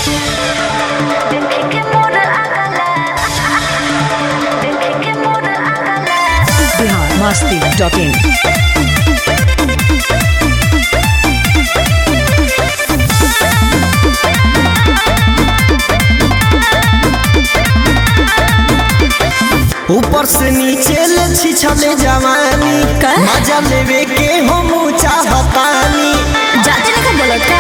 biharmasti.in ऊपर से नीचे ले छिछले जवानी मजा लेवे के हम चाहतानी जाते नहीं बोलो का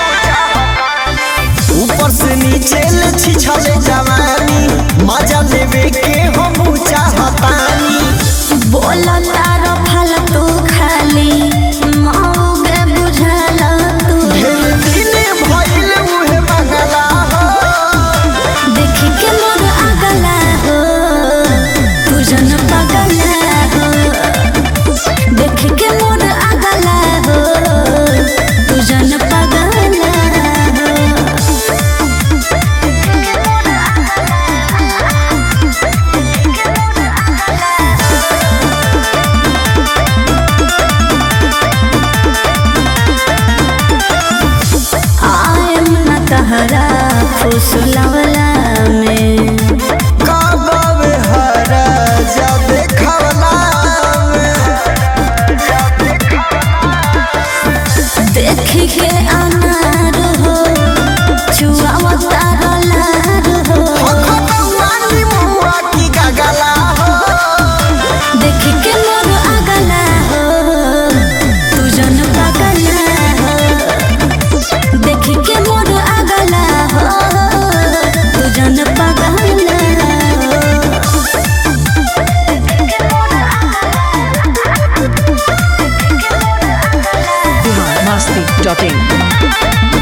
ऊपर से नीचे ले छिछले जवानी मजा लेवे के हम चाहतानी बोलो तारो फालतू खाली मौगे बुझला तू ढेर दिन भइल उहे मंगला हो देखी के मोर आगला हो तू जन पगला हो देखी के मोर आगला हो तू जन पगला हो तहरा फुसलवला में कब हरा जा देखवला देखी के अनार हो चुआवता लार हो खतवानी मुआ की गगला हो देखी के मोर आगला हो तू जन पगला हो देखी के मोर आगला हो तू जन पगला हो biharmasti.in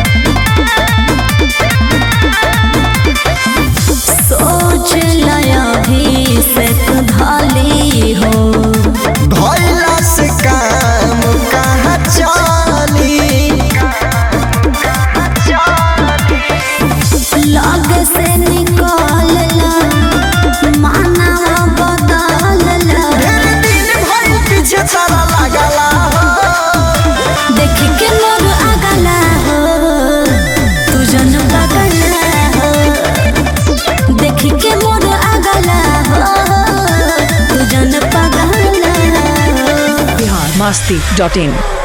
सोच लया भी से धाली हो भइला से काम कहाँ चली लग से निकल ला मानवा बदल ला ढेर दिन भइल पीछे तारा लागला हो देखी के मोर आगला हो तू जन पगला हो देखी के मोर आगला हो तू जन पगला हो biharmasti.in